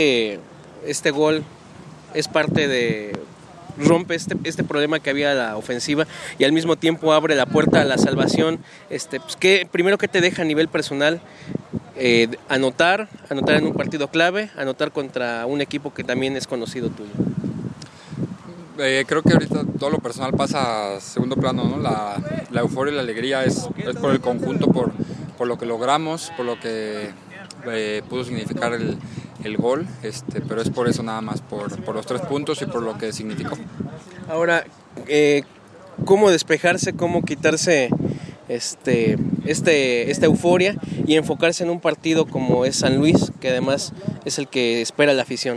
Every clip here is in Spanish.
Este gol es parte de... rompe este problema que había a la ofensiva y al mismo tiempo abre la puerta a la salvación. Pues, primero, ¿qué te deja a nivel personal? Anotar en un partido clave, anotar contra un equipo que también es conocido tuyo. Creo que ahorita todo lo personal pasa a segundo plano, ¿no? La euforia y la alegría es por el conjunto, por lo que logramos, por lo que pudo significar el gol, pero es por eso nada más, por los 3 puntos y por lo que significó. Ahora, ¿cómo despejarse, cómo quitarse esta euforia y enfocarse en un partido como es San Luis, que además es el que espera la afición?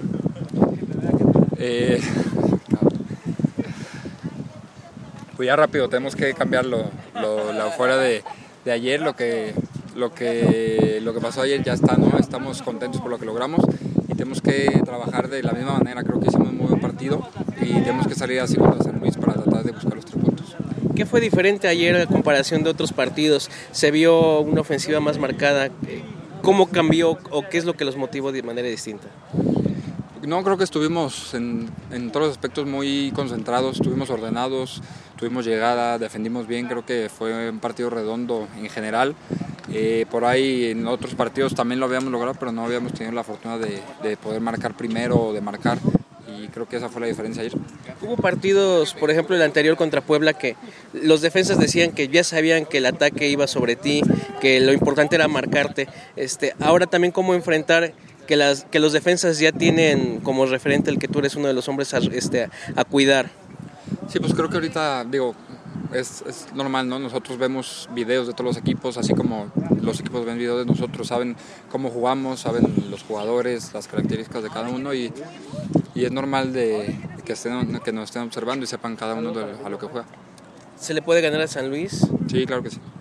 Pues ya rápido, tenemos que cambiar la euforia de ayer, lo que pasó ayer ya está, ¿no? Estamos contentos por lo que logramos y tenemos que trabajar de la misma manera. Creo que hicimos un muy buen partido y tenemos que salir así contra San Luis para tratar de buscar los 3 puntos. ¿Qué fue diferente ayer a comparación de otros partidos? ¿Se vio una ofensiva más marcada? ¿Cómo cambió o qué es lo que los motivó de manera distinta? No, creo que estuvimos en todos los aspectos muy concentrados, estuvimos ordenados, tuvimos llegada, defendimos bien, creo que fue un partido redondo en general. Por ahí en otros partidos también lo habíamos logrado, pero no habíamos tenido la fortuna de poder marcar primero o de marcar, y creo que esa fue la diferencia ayer. Hubo partidos, por ejemplo el anterior contra Puebla, que los defensas decían que ya sabían que el ataque iba sobre ti, que lo importante era marcarte. Ahora también cómo enfrentar que los defensas ya tienen como referente el que tú eres uno de los hombres a cuidar. Sí, pues creo que ahorita, es normal, ¿no? Nosotros vemos videos de todos los equipos, así como los equipos ven videos de nosotros, saben cómo jugamos, saben los jugadores, las características de cada uno, y es normal que nos estén observando y sepan cada uno a lo que juega. ¿Se le puede ganar a San Luis? Sí, claro que sí.